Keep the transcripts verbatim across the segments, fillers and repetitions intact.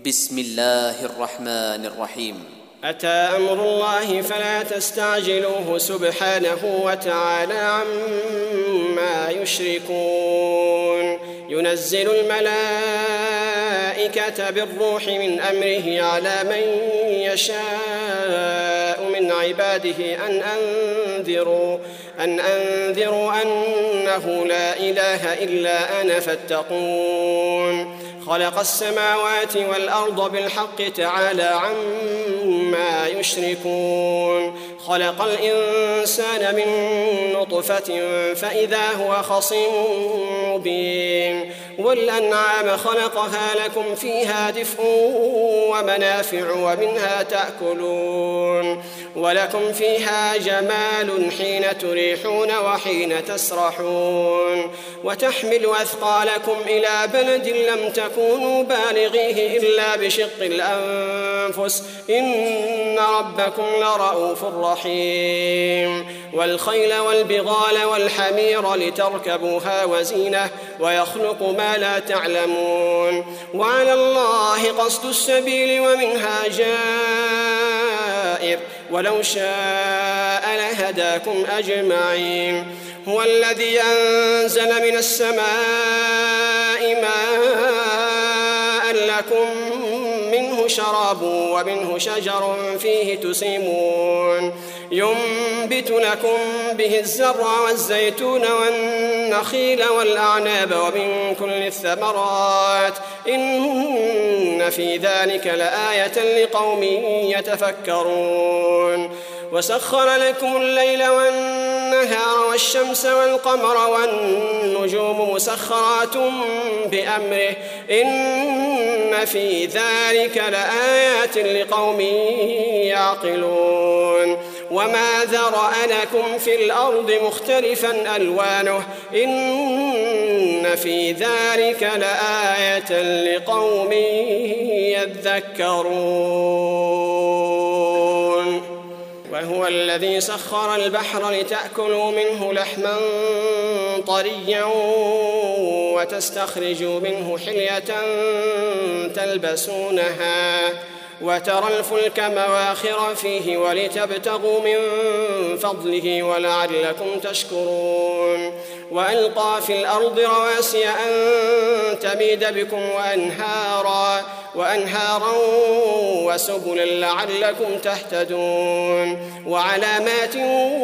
بسم الله الرحمن الرحيم. أتى أمر الله فلا تستعجلوه سبحانه وتعالى عما يشركون. ينزل الملائكة بالروح من أمره على من يشاء من عباده أن أنذروا أن أنذروا أنه لا إله إلا أنا فاتقون. خلق السماوات والأرض بالحق تعالى عما يشركون. خلق الإنسان من نطفة فإذا هو خصيم مبين. والأنعام خلقها لكم فيها دفء ومنافع ومنها تأكلون ولكم فيها جمال حين تريحون وحين تسرحون. وتحمل أثقالكم إلى بلد لم تكونوا بالغيه إلا بشق الأنفس إن ربكم لرؤوف رحيم. والخيل والبغال والحمير لتركبوها وزينة ويخلق ما لا تعلمون. وعلى الله قصد السبيل ومنها جائر ولو شاء لهداكم أجمعين. هو الذي أنزل من السماء ماء لكم منه شراب ومنه شجر فيه تسيمون. ينبت لكم به الزرع والزيتون والنخيل والأعناب ومن كل الثمرات إن في ذلك لآية لقوم يتفكرون. وسخر لكم الليل والنهار والشمس والقمر والنجوم مسخرات بأمره إن في ذلك لآيات لقوم يعقلون. وما ذرأ لكم في الأرض مختلفا ألوانه إن في ذلك لآية لقوم يذكرون. وهو الذي سخر البحر لتأكلوا منه لحما طريا وتستخرجوا منه حلية تلبسونها وترى الفلك مواخر فيه ولتبتغوا من فضله ولعلكم تشكرون. وألقى في الأرض رواسي أن تميد بكم وأنهارا وأنهارا وسبلا لعلكم تهتدون. وعلامات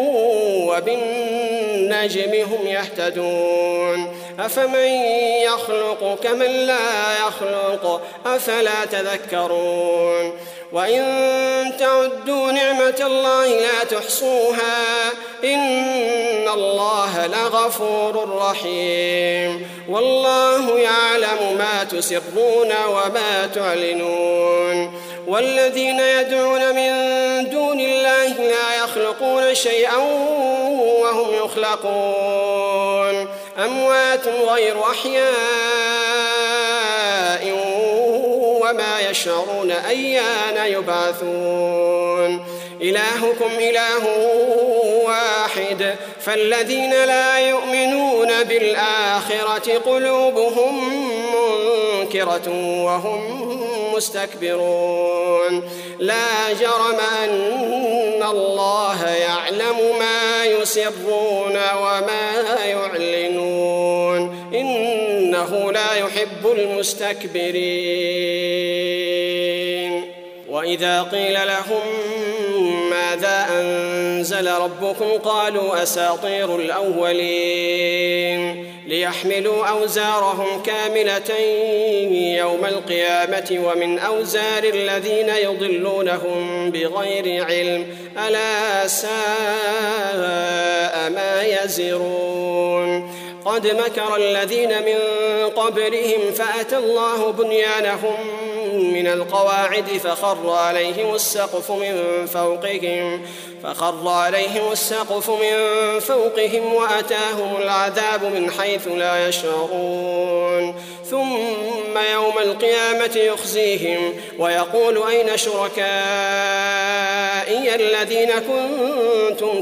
وبالنجم هم يهتدون. أفمن يخلق كمن لا يخلق أفلا تذكرون. وإن تعدوا نعمة الله لا تحصوها إن الله لغفور رحيم. والله يعلم ما تسرون وما تعلنون. والذين يدعون من دون الله لا يخلقون شيئا وهم يخلقون أموات غير أحياء وما يشعرون أيان يبعثون. إلهكم إله واحد فالذين لا يؤمنون بالآخرة قلوبهم منكرة وهم مستكبرون. لا جرم أن الله يعلم ما يسرون وما يعلنون إنه لا يحب المستكبرين. وإذا قيل لهم ماذا أنزل ربكم قالوا أساطير الأولين ليحملوا أوزارهم كاملة يوم القيامة ومن أوزار الذين يضلونهم بغير علم ألا ساء ما يزرون. قد مكر الذين من قبلهم فأتى الله بنيانهم من القواعد فخر عليهم السقف من فوقهم فخر عليهم السقف من فوقهم وأتاهم العذاب من حيث لا يشعرون. ثم يوم القيامة يخزيهم ويقول أين شركائي الذين كنتم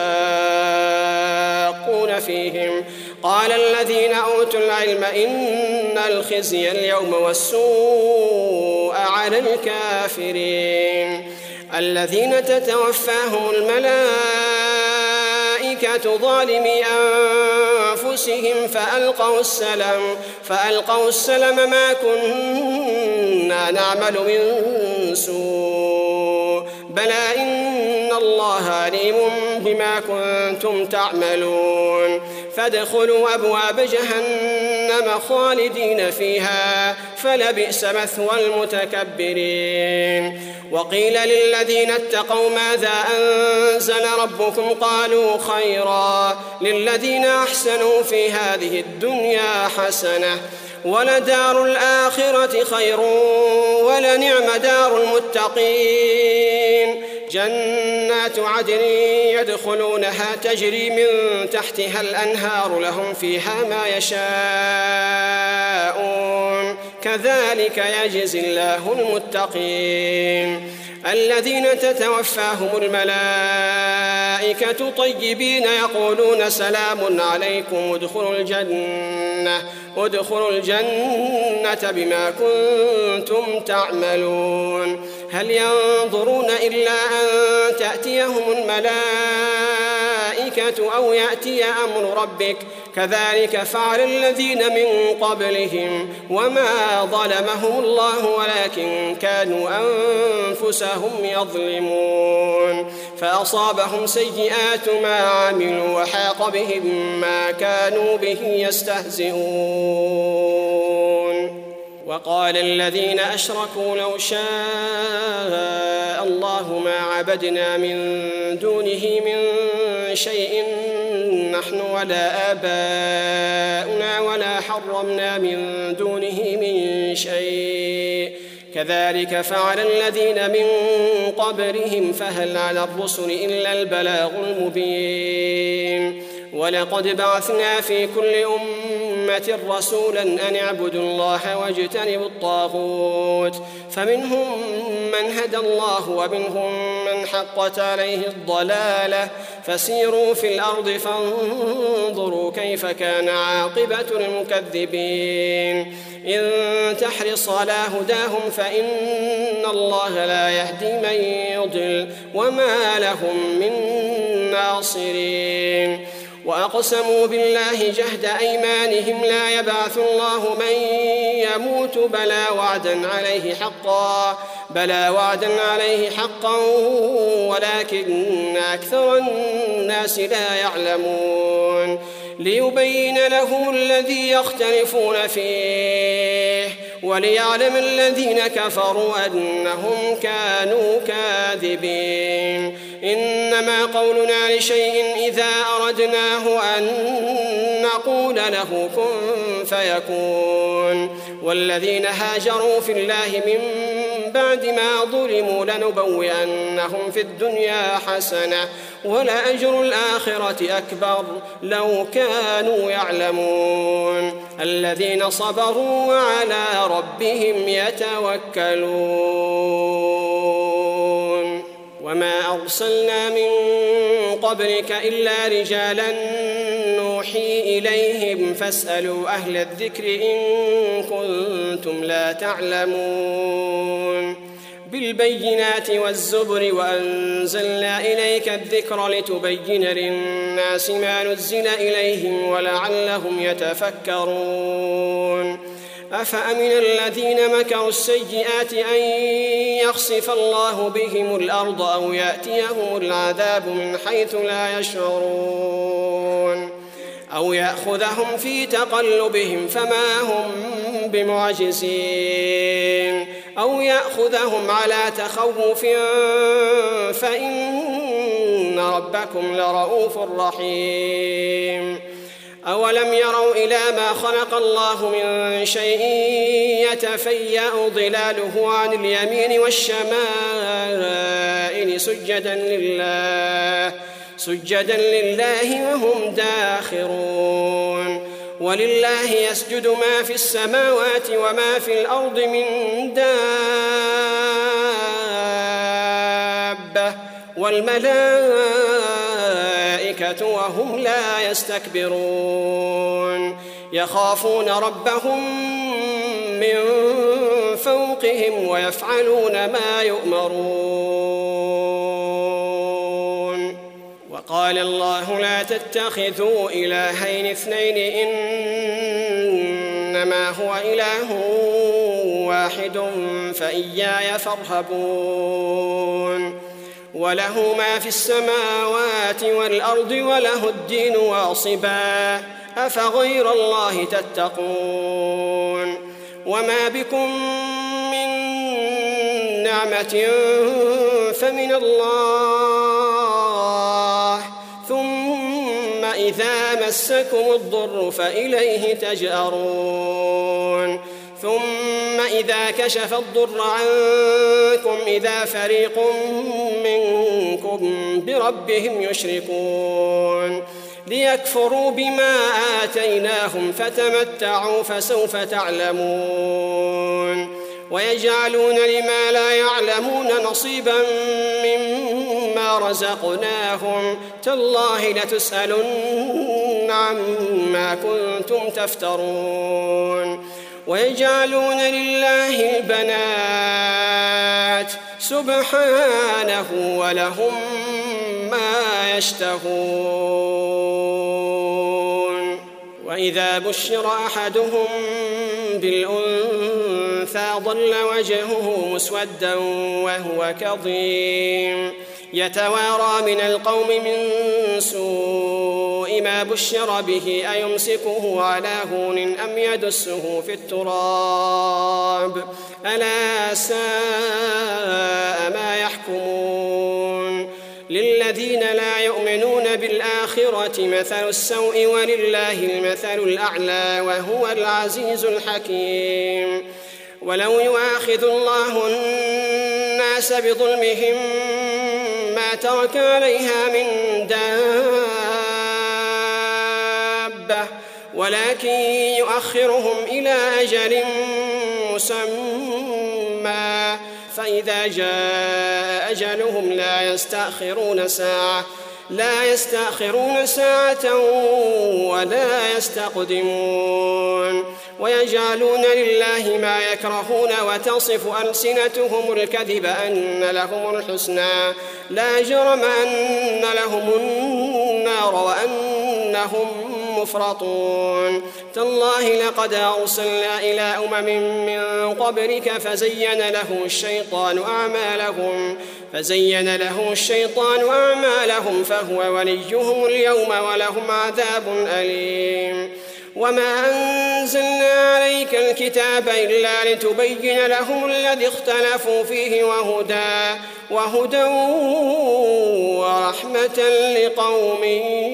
تشاقون فيهم قال الذين أوتوا العلم إن الخزي اليوم والسوء على الكافرين. الذين تتوفاهم الملائكة ظالمي أنفسهم فألقوا السلم فألقوا السلم ما كنا نعمل من سوء بلى إن الله عليم بما كنتم تعملون. فادخلوا أبواب جهنم خالدين فيها فلبئس مثوى المتكبرين. وقيل للذين اتقوا ماذا أنزل ربكم قالوا خيرا للذين أحسنوا في هذه الدنيا حسنة ولدار الآخرة خير ولنعم دار المتقين. جنات عدن يدخلونها تجري من تحتها الأنهار لهم فيها ما يشاءون كذلك يجزي الله المتقين. الذين تتوفاهم الملائكة طيبين يقولون سلام عليكم ادخلوا الجنة ادخلوا الجنة بما كنتم تعملون. هل ينظرون إلا أن تأتيهم الملائكة أو يأتي أمر ربك كذلك فعل الذين من قبلهم وما ظلمهم الله ولكن كانوا أنفسهم يظلمون. فأصابهم سيئات ما عملوا وحاق بهم ما كانوا به يستهزئون. وقال الذين أشركوا لو شاء الله ما عبدنا من دونه من شيء نحن ولا آباؤنا ولا حرمنا من دونه من شيء كذلك فعل الذين من قبلهم فهل على الرسل إلا البلاغ المبين. ولقد بعثنا في كل أمة رسولا أن اعبدوا الله واجتنبوا الطاغوت فمنهم من هدى الله ومنهم من حقت عليه الضلالة فسيروا في الأرض فانظروا كيف كان عاقبة المكذبين. إن تحرص على هداهم فإن الله لا يهدي من يضل وما لهم من ناصرين. وأقسموا بالله جهد أيمانهم لا يبعث الله من يموت بلى وعدا عليه حقا بلى وعدا عليه حقا ولكن أكثر الناس لا يعلمون. ليبين لهم الذي يختلفون فيه وليعلم الذين كفروا أنهم كانوا كاذبين. إنما قولنا لشيء إذا أردناه أن نقول له كن فيكون. والذين هاجروا في الله من بعد ما ظلموا لنبوئنهم في الدنيا حسنة ولأجر الآخرة أكبر لو كانوا يعلمون. الذين صبروا وعلى ربهم يتوكلون. وما أرسلنا من قبلك إلا رجالا نوحي إليهم فاسألوا أهل الذكر إن كنتم لا تعلمون. بالبينات والزبر وأنزلنا إليك الذكر لتبين للناس ما نزل إليهم ولعلهم يتفكرون. أفأمن الذين مكروا السيئات أن يخسف الله بهم الأرض أو يأتيهم العذاب من حيث لا يشعرون أو يأخذهم في تقلبهم فما هم بمعجزين أو يأخذهم على تخوف فإن ربكم لرؤوف رحيم. أولم يروا إلى ما خلق الله من شيء يتفيأ ظلاله عن اليمين والشمائل سجدا لله سجدا لله وهم داخرون. ولله يسجد ما في السماوات وما في الأرض من دابة والملائكة وهم لا يستكبرون. يخافون ربهم من فوقهم ويفعلون ما يؤمرون. وقال الله لا تتخذوا إلهين اثنين إنما هو إله واحد فإياي فارهبون. وله ما في السماوات والأرض وله الدين واصبا أفغير الله تتقون. وما بكم من نعمة فمن الله ثم إذا مسكم الضر فإليه تجأرون. ثم إذا كشف الضر عنكم إذا فريق منكم بربهم يشركون ليكفروا بما آتيناهم فتمتعوا فسوف تعلمون. ويجعلون لما لا يعلمون نصيبا مما رزقناهم تالله لتسألن عما كنتم تفترون. ويجعلون لله البنات سبحانه ولهم ما يشتهون. وإذا بشر أحدهم بالأنثى ظل وجهه مسودا وهو كظيم يتوارى من القوم من سوء ما بشر به أيمسكه على هون أم يدسه في التراب ألا ساء ما يحكمون. للذين لا يؤمنون بالآخرة مثل السوء ولله المثل الأعلى وهو العزيز الحكيم. ولو يؤاخذ الله الناس بظلمهم ما ترك عليها من دابة ولكن يؤخرهم إلى أجل مسمى فإذا جاء أجلهم لا يستأخرون ساعة لا يستأخرون ساعة ولا يستقدمون. ويجعلون لله ما يكرهون وتصف ألسنتهم الكذب أن لهم الحسنى لا جرم أن لهم النار وأنهم مفرطون. تالله لقد أرسلنا إلى أمم من قبلك فزين لهم الشيطان أعمالهم فزين لهم الشيطان أعمالهم فهو وليهم اليوم ولهم عذاب أليم. وما أنزلنا عليك الكتاب إلا لتبين لهم الذي اختلفوا فيه وهدى وهدى ورحمة لقوم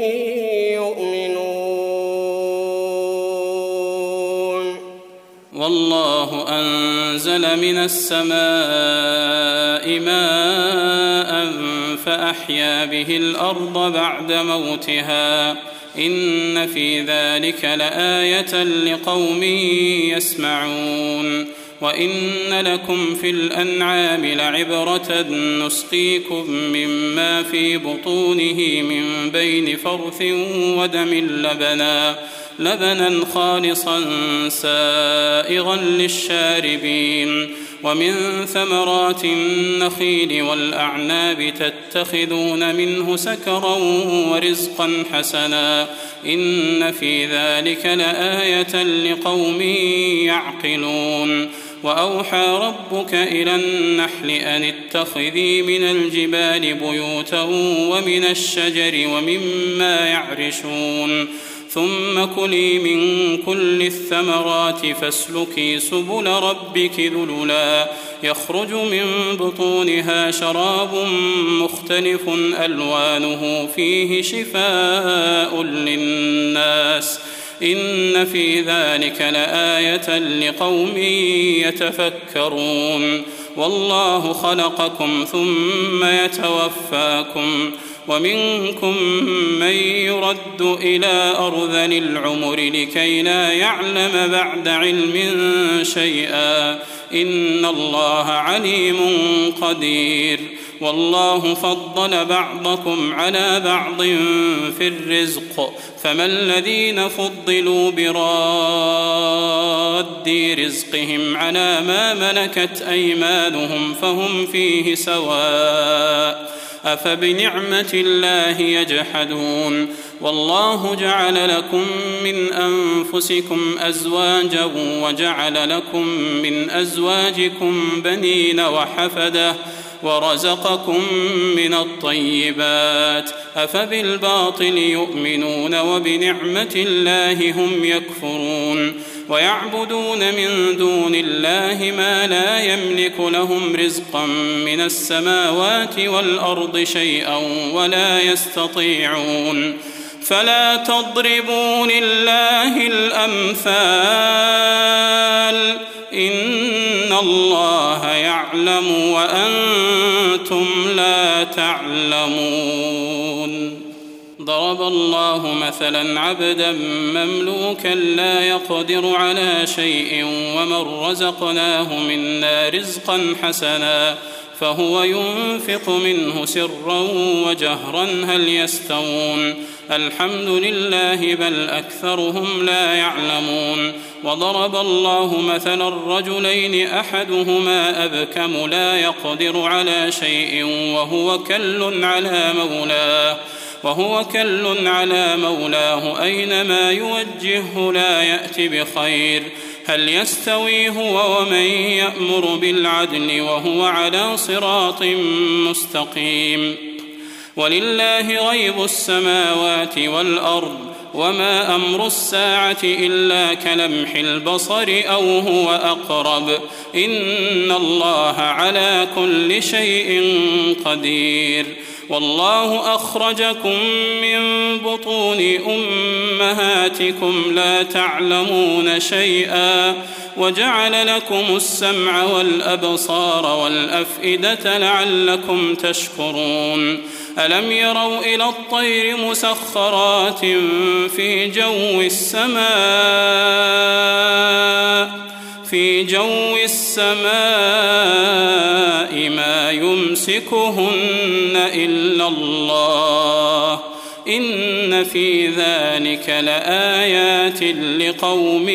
يؤمنون. والله أنزل من السماء ماء فأحيا به الأرض بعد موتها إن في ذلك لآية لقوم يسمعون. وإن لكم في الأنعام لعبرة نسقيكم مما في بطونه من بين فرث ودم لبنا لبنا خالصا سائغا للشاربين. ومن ثمرات النخيل والأعناب تتخذون منه سكرا ورزقا حسنا إن في ذلك لآية لقوم يعقلون. وأوحى ربك إلى النحل أن اتخذي من الجبال بيوتا ومن الشجر ومما يعرشون ثم كلي من كل الثمرات فاسلكي سبل ربك ذللا يخرج من بطونها شراب مختلف ألوانه فيه شفاء للناس إن في ذلك لآية لقوم يتفكرون. والله خلقكم ثم يتوفاكم ومنكم من يرد إلى أرذل العمر لكي لا يعلم بعد علم شيئا إن الله عليم قدير. والله فضل بعضكم على بعض في الرزق فما الذين فضلوا براد رزقهم على ما ملكت أيمانهم فهم فيه سواء أفبنعمة الله يجحدون والله جعل لكم من أنفسكم أزواجا وجعل لكم من أزواجكم بنين وحفدة ورزقكم من الطيبات أفبالباطل يؤمنون وبنعمة الله هم يكفرون ويعبدون من دون الله ما لا يملك لهم رزقا من السماوات والأرض شيئا ولا يستطيعون فلا تضربوا لله الأمثال إن الله يعلم وأنتم لا تعلمون ضرب الله مثلا عبدا مملوكا لا يقدر على شيء ومن رزقناه منا رزقا حسنا فهو ينفق منه سرا وجهرا هل يستوون الحمد لله بل أكثرهم لا يعلمون وضرب الله مثلا الرجلين أحدهما أبكم لا يقدر على شيء وهو كل على مولاه وهو كل على مولاه أينما يوجهه لا يأتي بخير هل يستوي هو ومن يأمر بالعدل وهو على صراط مستقيم ولله غيب السماوات والأرض وما أمر الساعة إلا كلمح البصر أو هو أقرب إن الله على كل شيء قدير والله أخرجكم من بطون أمهاتكم لا تعلمون شيئا وجعل لكم السمع والأبصار والأفئدة لعلكم تشكرون ألم يروا إلى الطير مسخرات في جو السماء في جو السماء ما يمسكهن إلا الله إن في ذلك لآيات لقوم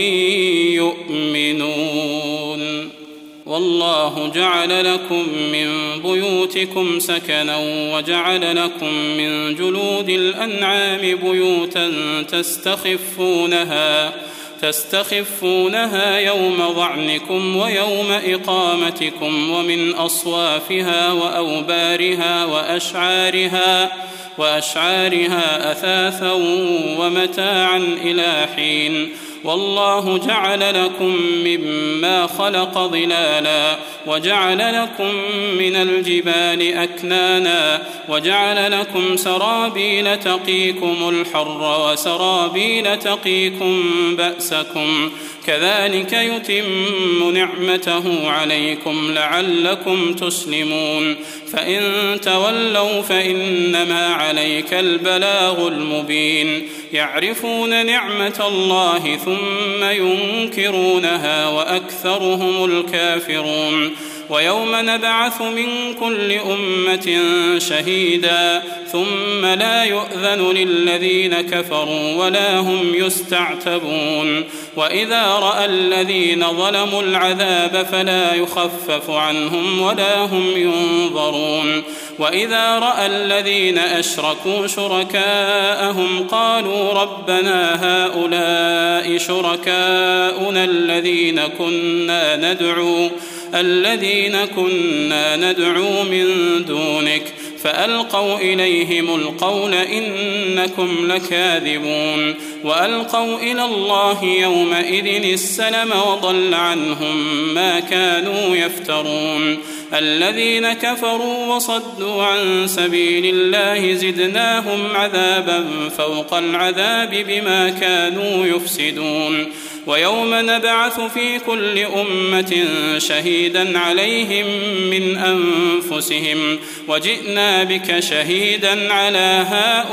يؤمنون والله جعل لكم من بيوتكم سكنا وجعل لكم من جلود الأنعام بيوتا تستخفونها تستخفونها يوم ظعنكم ويوم إقامتكم ومن أصوافها وأوبارها وأشعارها وأشعارها أثاثا ومتاعا إلى حين والله جعل لكم مما خلق ظلالا وجعل لكم من الجبال أكنانا وجعل لكم سرابيل تقيكم الحر وسرابيل تقيكم بأسكم كذلك يتم نعمته عليكم لعلكم تسلمون فإن تولوا فإنما عليك البلاغ المبين يعرفون نعمة الله ثم ينكرونها وأكثرهم الكافرون ويوم نبعث من كل أمة شهيدا ثم لا يؤذن للذين كفروا ولا هم يستعتبون وإذا رأى الذين ظلموا العذاب فلا يخفف عنهم ولا هم ينظرون وإذا رأى الذين أشركوا شركاءهم قالوا ربنا هؤلاء شركاؤنا الذين كنا ندعو الذين كنا ندعو من دونك فألقوا إليهم القول إنكم لكاذبون وألقوا إلى الله يومئذ السلم وضل عنهم ما كانوا يفترون الذين كفروا وصدوا عن سبيل الله زدناهم عذابا فوق العذاب بما كانوا يفسدون ويوم نبعث في كل أمة شهيدا عليهم من أنفسهم وجئنا بك شهيدا على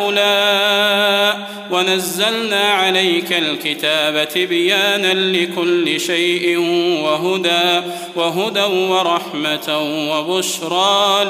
هؤلاء ونزلنا عليك الكتاب تبيانا لكل شيء وهدى وهدى ورحمة وبشرى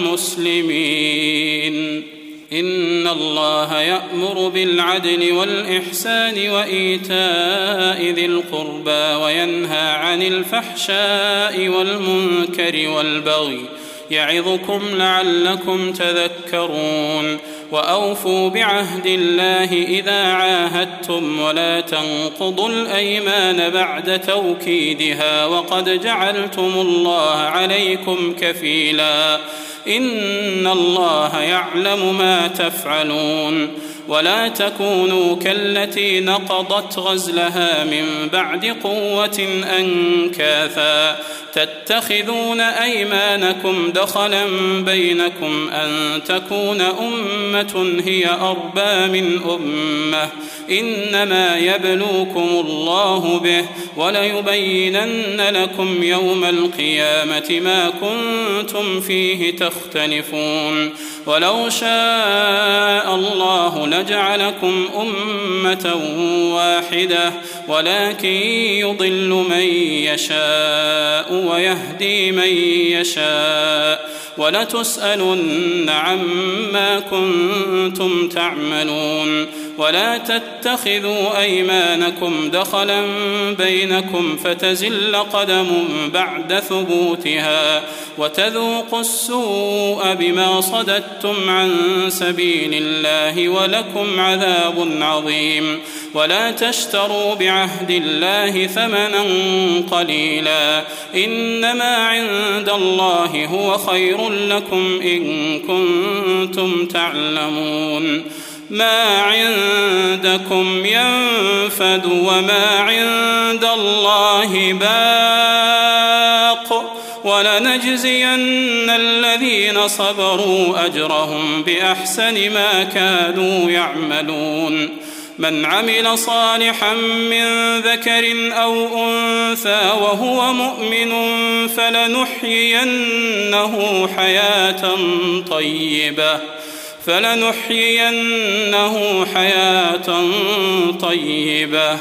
للمسلمين. إن الله يأمر بالعدل والإحسان وإيتاء ذي القربى وينهى عن الفحشاء والمنكر والبغي يعظكم لعلكم تذكرون. وأوفوا بعهد الله إذا عاهدتم ولا تنقضوا الأيمان بعد توكيدها وقد جعلتم الله عليكم كفيلا إن الله يعلم ما تفعلون. ولا تكونوا كالتي نقضت غزلها من بعد قوة أنكاثا تتخذون أيمانكم دخلا بينكم أن تكون أمة هي أربى من أمة إنما يبلوكم الله به وليبينن لكم يوم القيامة ما كنتم فيه تختلفون. ولو شاء الله لجعلكم أمة واحدة ولكن يضل من يشاء ويهدي من يشاء ولتسألن عما كنتم تعملون. ولا تتخذوا أيمانكم دخلا بينكم فتزل قدم بعد ثبوتها وتذوقوا السوء بما صددتم عن سبيل الله ولكم عذاب عظيم. ولا تشتروا بعهد الله ثمنا قليلا إنما عند الله هو خير لكم إن كنتم تعلمون. ما عندكم ينفد وما عند الله باق ولنجزين الذين صبروا أجرهم بأحسن ما كانوا يعملون. من عمل صالحا من ذكر أو أنثى وهو مؤمن فلنحيينه حياة طيبة فلنحيينه حياة طيبة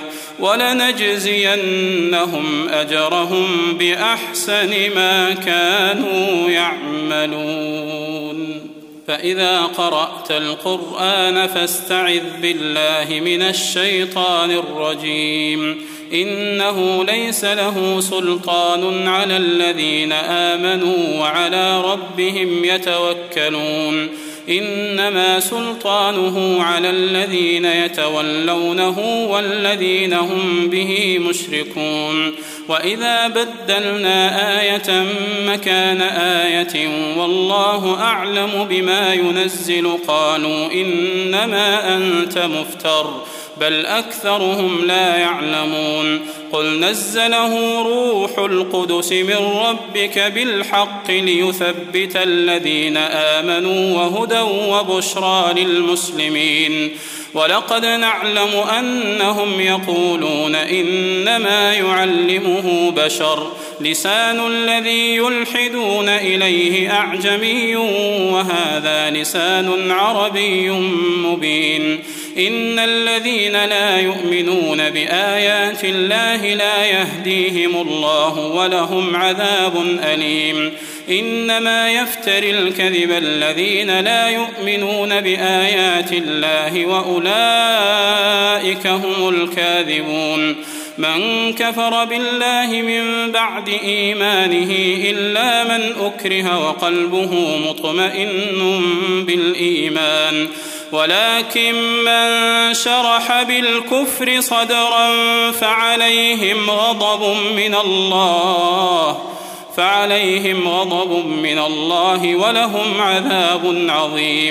ولنجزينهم أجرهم بأحسن ما كانوا يعملون. فإذا قرأت القرآن فاستعذ بالله من الشيطان الرجيم إنه ليس له سلطان على الذين آمنوا وعلى ربهم يتوكلون. إنما سلطانه على الذين يتولونه والذين هم به مشركون. وإذا بدلنا آية مكان آية والله أعلم بما ينزل قالوا إنما أنت مفتر بل أكثرهم لا يعلمون. قل نزله روح القدس من ربك بالحق ليثبت الذين آمنوا وهدى وبشرى للمسلمين. ولقد نعلم أنهم يقولون إنما يعلمه بشر لسان الذي يلحدون إليه أعجمي وهذا لسان عربي مبين. إن الذين لا يؤمنون بآيات الله لا يهديهم الله ولهم عذاب أليم. إنما يفتري الكذب الذين لا يؤمنون بآيات الله وأولئك هم الكاذبون. من كفر بالله من بعد إيمانه إلا من أكره وقلبه مطمئن بالإيمان ولكن من شرح بالكفر صدرا فعليهم غضب من الله فعليهم غضب من الله ولهم عذاب عظيم.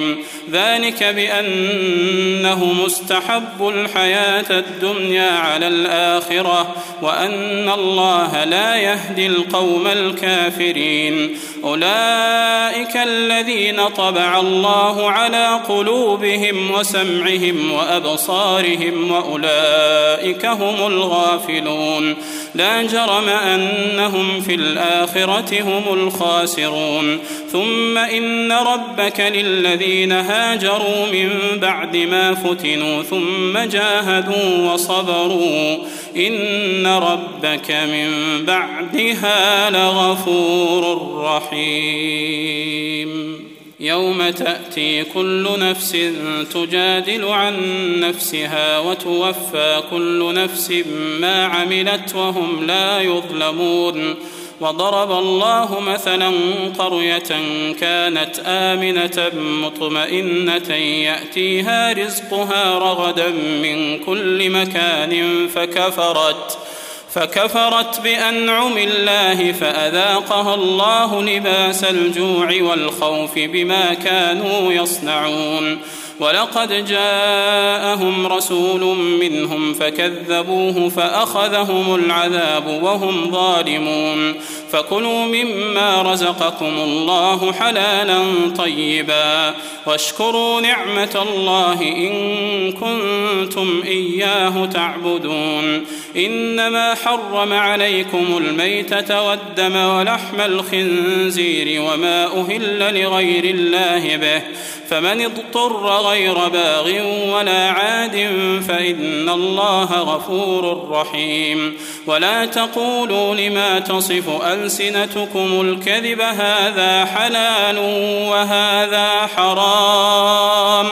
ذلك بأنه مستحب الحياة الدنيا على الآخرة وأن الله لا يهدي القوم الكافرين. أولئك الذين طبع الله على قلوبهم وسمعهم وأبصارهم وأولئك هم الغافلون. لا جرم أنهم في الآخرة هم الخاسرون. ثم إن ربك للذين هاجروا من بعد ما فتنوا ثم جاهدوا وصبروا إن ربك من بعدها لغفور رحيم. يوم تأتي كل نفس تجادل عن نفسها وتوفى كل نفس ما عملت وهم لا يظلمون. وضرب الله مثلا قرية كانت آمنة مطمئنة يأتيها رزقها رغدا من كل مكان فكفرت فكفرت بأنعم الله فأذاقها الله لباس الجوع والخوف بما كانوا يصنعون. ولقد جاءهم رسول منهم فكذبوه فأخذهم العذاب وهم ظالمون. فكلوا مما رزقكم الله حلالا طيبا واشكروا نعمة الله إن كنتم إياه تعبدون. إنما حرم عليكم الميتة والدم ولحم الخنزير وما أهل لغير الله به فمن اضطر غير باغ ولا عاد فإن الله غفور رحيم. ولا تقولوا لما تصف ألسنتكم الكذب هذا حلال وهذا حرام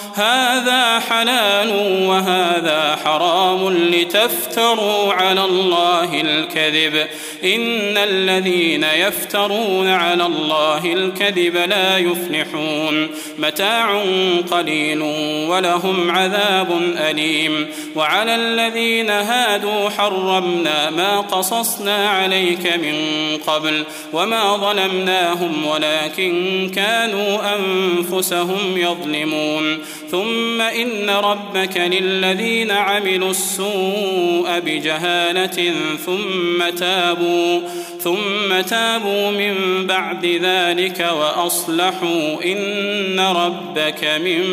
هذا حلال وهذا حرام لتفتروا على الله الكذب إن الذين يفترون على الله الكذب لا يفلحون. متاع قليل ولهم عذاب أليم. وعلى الذين هادوا حرمنا ما قصصنا عليك من قبل وما ظلمناهم ولكن كانوا أنفسهم يظلمون. ثم إن ربك للذين عملوا السوء بجهالة ثم تابوا ثم تابوا من بعد ذلك وأصلحوا إن ربك من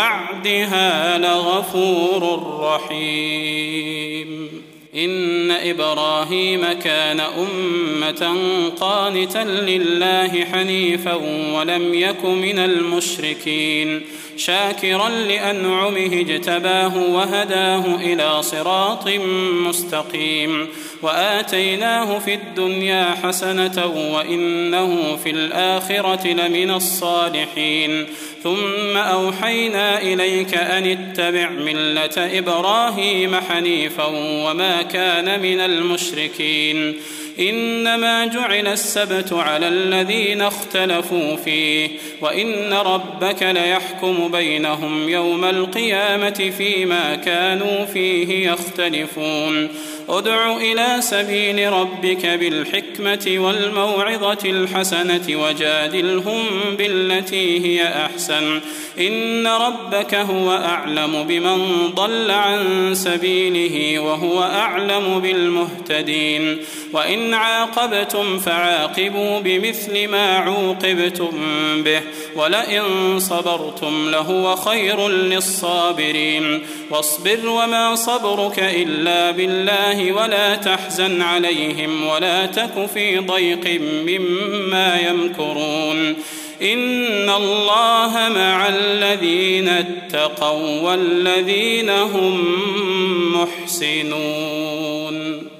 بعدها لغفور رحيم. إن إبراهيم كان أمة قانتا لله حنيفا ولم يك من المشركين شاكرا لأنعمه اجتباه وهداه إلى صراط مستقيم. وآتيناه في الدنيا حسنة وإنه في الآخرة لمن الصالحين. ثم أوحينا إليك أن اتبع ملة إبراهيم حنيفا وما كان من المشركين. إنما جعل السبت على الذين اختلفوا فيه وإن ربك ليحكم بينهم يوم القيامة فيما كانوا فيه يختلفون. ادع إلى سبيل ربك بالحكمة والموعظة الحسنة وجادلهم بالتي هي أحسن إن ربك هو أعلم بمن ضل عن سبيله وهو أعلم بالمهتدين. وإن عاقبتم فعاقبوا بمثل ما عوقبتم به ولئن صبرتم لهو خير للصابرين. واصبر وما صبرك إلا بالله ولا تحزن عليهم ولا تك في ضيق مما يمكرون. إن الله مع الذين اتقوا والذين هم محسنون.